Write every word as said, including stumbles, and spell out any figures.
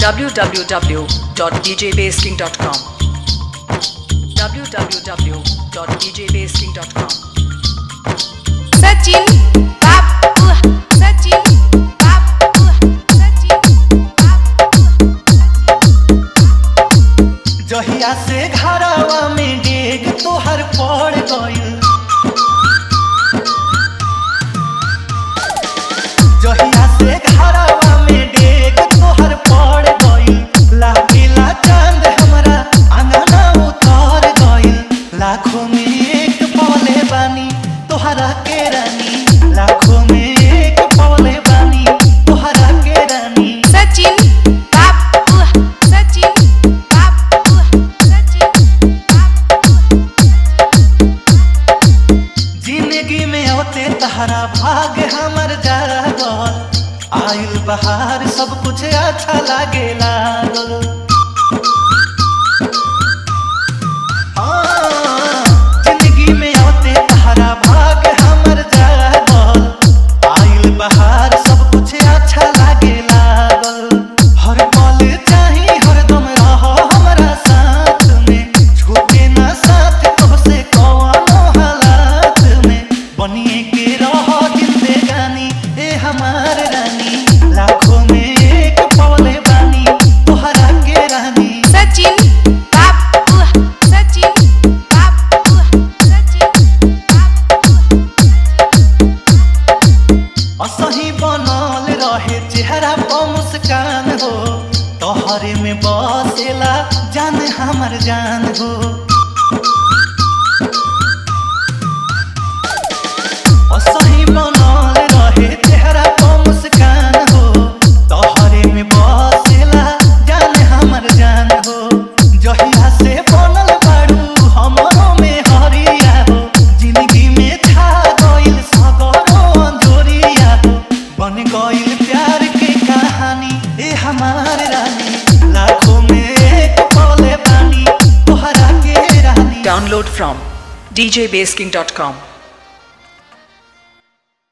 w w w dot d j bass king dot com w w w dot d j bass king dot com Sachin Babu Sachin Babu Sachin Babu जहिया से घरवा में डेग तोहर पड़ गइल जहिया से घरवा में डेग तोहर पड़ गइल लागिला चांद हमरा आंगना उतर गइल लाखों में एक पौले बानी तोहरा के रानी लाखों में एक पौले बानी तोहरा के रानी Sachin Babu Sachin Babu Sachin Babu जिंदगी में होते तहरा भाग हमर जागल आइल बहार सब कुछ अच्छा लागे लागल हाँ, जिंदगी में होते तहरा भाग हमर जागल आइल बहार सब कुछ अच्छा लागे लागल हर पल चाही हरदम रहो हमरा साथ में छूटे ना साथ तोहसे कौनो हालात में बनिए के रहो जिंदगानी ए हमार रानी लाखों में एक पौले बानी तोहरा के रानी Sachin Babu Sachin Babu Sachin Babu असही बनल रहे चेहरा पर मुस्कान हो तोहरे में बसेला जान हमर जान हो असही बनल रहे चेहरा पर मुस्कान हो तोहरे में बसेला जान हमर जान हो जहिया से बनल बाड़ू हमरो में हरिया हो जिंदगी में छा गइल सगरो अंजोरिया हो बन गइल प्यार के कहानी ए हमार रानी लाखों में एक पौले बानी तोहरा के रानी download from d j bass king dot com